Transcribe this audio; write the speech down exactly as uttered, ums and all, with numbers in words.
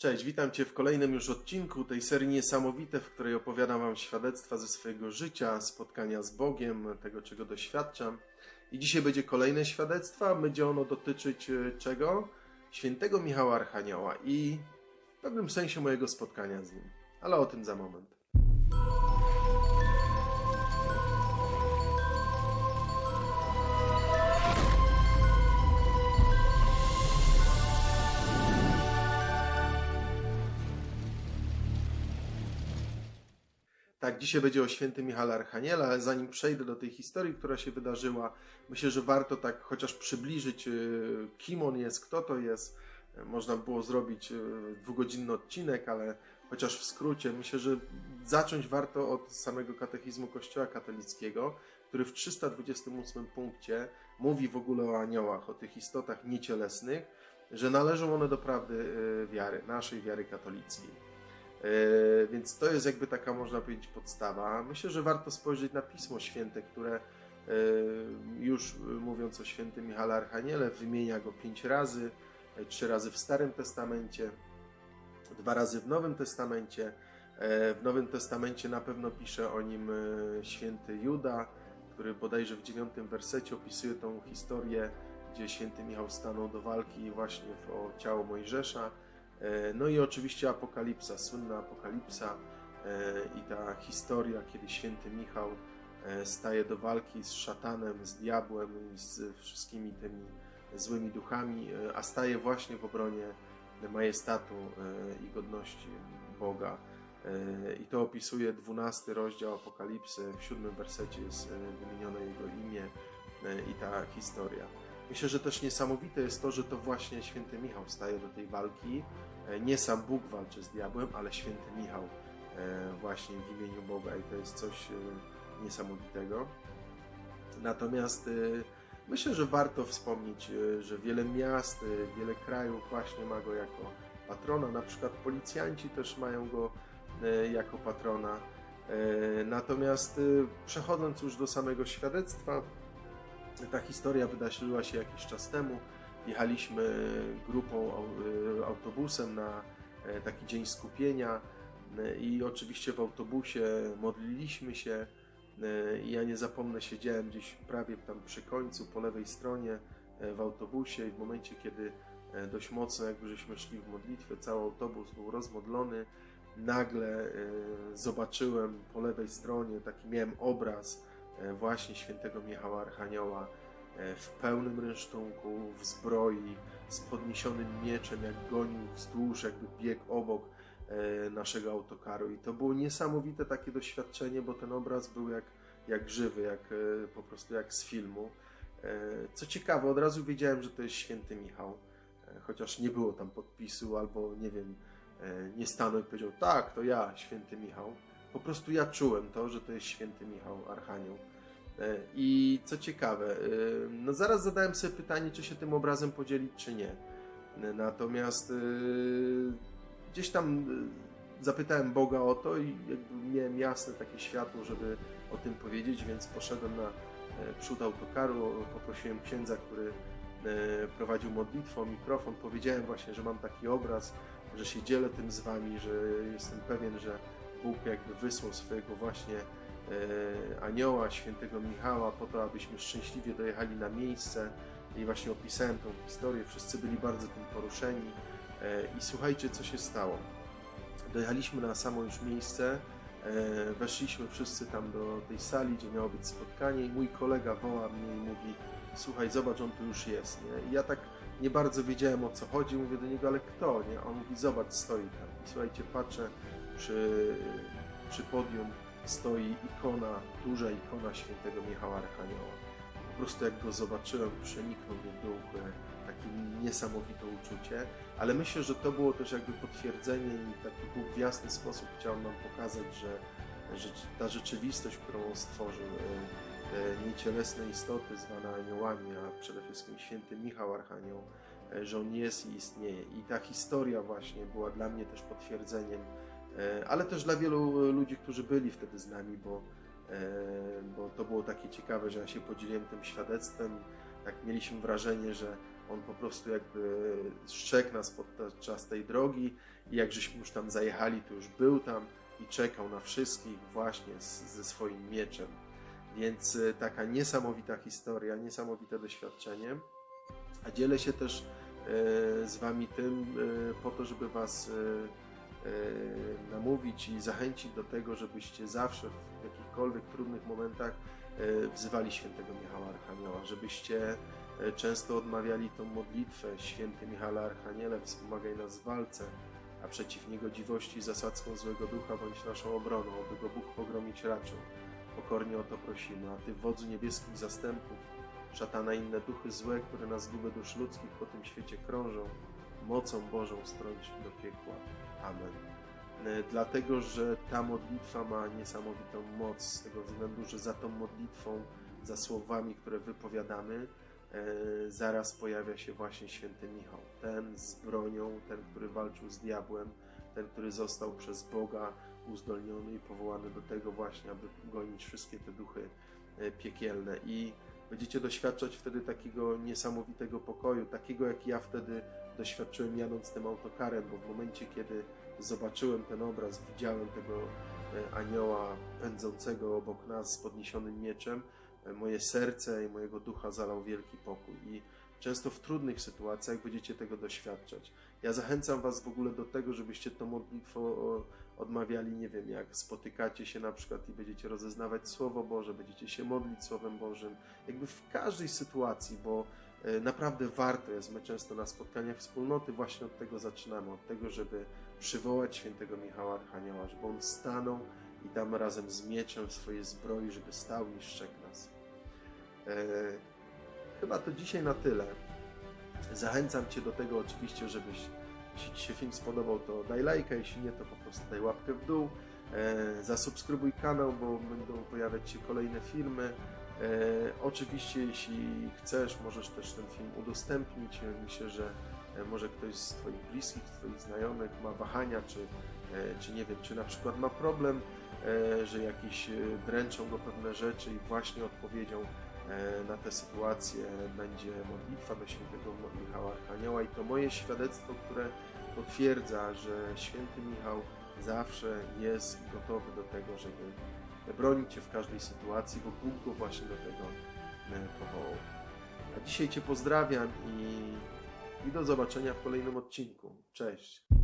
Cześć, witam Cię w kolejnym już odcinku tej serii Niesamowite, w której opowiadam Wam świadectwa ze swojego życia, spotkania z Bogiem, tego czego doświadczam. I dzisiaj będzie kolejne świadectwo, będzie ono dotyczyć e, czego? Świętego Michała Archanioła i w pewnym sensie mojego spotkania z nim. Ale o tym za moment. Tak, dzisiaj będzie o świętym Michale Archaniele, ale zanim przejdę do tej historii, która się wydarzyła, myślę, że warto tak chociaż przybliżyć, kim on jest, kto to jest. Można było zrobić dwugodzinny odcinek, ale chociaż w skrócie, myślę, że zacząć warto od samego katechizmu Kościoła katolickiego, który w trzysta dwudziestym ósmym punkcie mówi w ogóle o aniołach, o tych istotach niecielesnych, że należą one do prawdy wiary, naszej wiary katolickiej. Yy, więc to jest jakby taka, można powiedzieć, podstawa. Myślę, że warto spojrzeć na Pismo Święte, które yy, już mówiąc o świętym Michale Archaniele, wymienia go pięć razy, yy, trzy razy w Starym Testamencie, dwa razy w Nowym Testamencie. Yy, w Nowym Testamencie na pewno pisze o nim yy, święty Juda, który bodajże w dziewiątym wersecie opisuje tą historię, gdzie święty Michał stanął do walki właśnie w, o ciało Mojżesza. No i oczywiście Apokalipsa, słynna Apokalipsa i ta historia, kiedy święty Michał staje do walki z szatanem, z diabłem i z wszystkimi tymi złymi duchami, a staje właśnie w obronie majestatu i godności Boga. I to opisuje dwunasty rozdział Apokalipsy, w siódmym wersecie jest wymienione jego imię i ta historia. Myślę, że też niesamowite jest to, że to właśnie święty Michał staje do tej walki. Nie sam Bóg walczy z diabłem, ale święty Michał właśnie w imieniu Boga i to jest coś niesamowitego. Natomiast myślę, że warto wspomnieć, że wiele miast, wiele krajów właśnie ma go jako patrona. Na przykład policjanci też mają go jako patrona. Natomiast przechodząc już do samego świadectwa, ta historia wydarzyła się jakiś czas temu. Jechaliśmy grupą autobusem na taki dzień skupienia i oczywiście w autobusie modliliśmy się i ja nie zapomnę, siedziałem gdzieś prawie tam przy końcu, po lewej stronie w autobusie i w momencie, kiedy dość mocno jakby żeśmy szli w modlitwę, cały autobus był rozmodlony, nagle zobaczyłem po lewej stronie, taki miałem obraz właśnie świętego Michała Archanioła w pełnym rynsztunku, w zbroi, z podniesionym mieczem, jak gonił wzdłuż, jakby biegł obok naszego autokaru. I to było niesamowite takie doświadczenie, bo ten obraz był jak, jak żywy, jak, po prostu jak z filmu. Co ciekawe, od razu wiedziałem, że to jest święty Michał, chociaż nie było tam podpisu, albo nie wiem, nie stanął i powiedział, tak, to ja, święty Michał. Po prostu ja czułem to, że to jest święty Michał, Archanioł. I co ciekawe, no zaraz zadałem sobie pytanie, czy się tym obrazem podzielić, czy nie. Natomiast gdzieś tam zapytałem Boga o to i jakby miałem jasne takie światło, żeby o tym powiedzieć, więc poszedłem na przód autokaru, poprosiłem księdza, który prowadził modlitwę, o mikrofon, powiedziałem właśnie, że mam taki obraz, że się dzielę tym z wami, że jestem pewien, że Bóg jakby wysłał swojego właśnie e, anioła, świętego Michała, po to, abyśmy szczęśliwie dojechali na miejsce i właśnie opisałem tą historię. Wszyscy byli bardzo tym poruszeni e, i słuchajcie, co się stało. Dojechaliśmy na samo już miejsce, e, weszliśmy wszyscy tam do tej sali, gdzie miało być spotkanie i mój kolega woła mnie i mówi, słuchaj, zobacz, on tu już jest, nie? I ja tak nie bardzo wiedziałem, o co chodzi, mówię do niego, ale kto, nie? A on mówi, zobacz, stoi tam. I słuchajcie, patrzę, przy, przy podium stoi ikona, duża ikona świętego Michała Archanioła. Po prostu jak go zobaczyłem, przeniknął mnie duch, takie niesamowite uczucie, ale myślę, że to było też jakby potwierdzenie i taki Bóg w jasny sposób chciał nam pokazać, że, że ta rzeczywistość, którą on stworzył, te niecielesne istoty zwane aniołami, a przede wszystkim święty Michał Archanioł, że on jest i istnieje. I ta historia właśnie była dla mnie też potwierdzeniem, ale też dla wielu ludzi, którzy byli wtedy z nami, bo, bo to było takie ciekawe, że ja się podzieliłem tym świadectwem. Tak mieliśmy wrażenie, że On po prostu jakby strzegł nas podczas tej drogi i jak żeśmy już tam zajechali, to już był tam i czekał na wszystkich właśnie z, ze swoim mieczem. Więc taka niesamowita historia, niesamowite doświadczenie. A dzielę się też z Wami tym po to, żeby Was namówić i zachęcić do tego, żebyście zawsze w jakichkolwiek trudnych momentach wzywali świętego Michała Archanioła, żebyście często odmawiali tą modlitwę: Święty Michale Archaniele, wspomagaj nas w walce, a przeciw niegodziwości i zasadzką złego ducha bądź naszą obroną, aby go Bóg pogromić raczył. Pokornie o to prosimy. A Ty, wodzu niebieskich zastępów, szatana i inne duchy złe, które na zgubę dusz ludzkich po tym świecie krążą, mocą Bożą strąć do piekła. Amen. Dlatego, że ta modlitwa ma niesamowitą moc, z tego względu, że za tą modlitwą, za słowami, które wypowiadamy, zaraz pojawia się właśnie święty Michał. Ten z bronią, ten, który walczył z diabłem, ten, który został przez Boga uzdolniony i powołany do tego właśnie, aby gonić wszystkie te duchy piekielne. I będziecie doświadczać wtedy takiego niesamowitego pokoju, takiego jak ja wtedy doświadczyłem jadąc tym autokarem, bo w momencie, kiedy zobaczyłem ten obraz, widziałem tego anioła pędzącego obok nas z podniesionym mieczem, moje serce i mojego ducha zalał wielki pokój. I często w trudnych sytuacjach będziecie tego doświadczać. Ja zachęcam Was w ogóle do tego, żebyście tą modlitwę odmawiali, nie wiem, jak spotykacie się na przykład i będziecie rozeznawać Słowo Boże, będziecie się modlić Słowem Bożym, jakby w każdej sytuacji, bo naprawdę warto jest. My często na spotkaniach wspólnoty właśnie od tego zaczynamy, od tego, żeby przywołać świętego Michała Archanioła, żeby on stanął i tam razem z mieczem w swojej zbroi, żeby stał i strzegł nas. E, chyba to dzisiaj na tyle. Zachęcam Cię do tego oczywiście, żebyś, jeśli Ci się film spodobał, to daj lajka, jeśli nie, to po prostu daj łapkę w dół. E, zasubskrybuj kanał, bo będą pojawiać się kolejne filmy. E, oczywiście, jeśli chcesz, możesz też ten film udostępnić. Myślę, że może ktoś z Twoich bliskich, Twoich znajomych ma wahania, czy, czy nie wiem, czy na przykład ma problem, że jakieś dręczą go pewne rzeczy i właśnie odpowiedzią na tę sytuację będzie modlitwa do świętego Michała Archanioła. I to moje świadectwo, które potwierdza, że święty Michał zawsze jest gotowy do tego, żeby bronić Cię w każdej sytuacji, bo Bóg go właśnie do tego powołał. A dzisiaj Cię pozdrawiam i, i do zobaczenia w kolejnym odcinku. Cześć!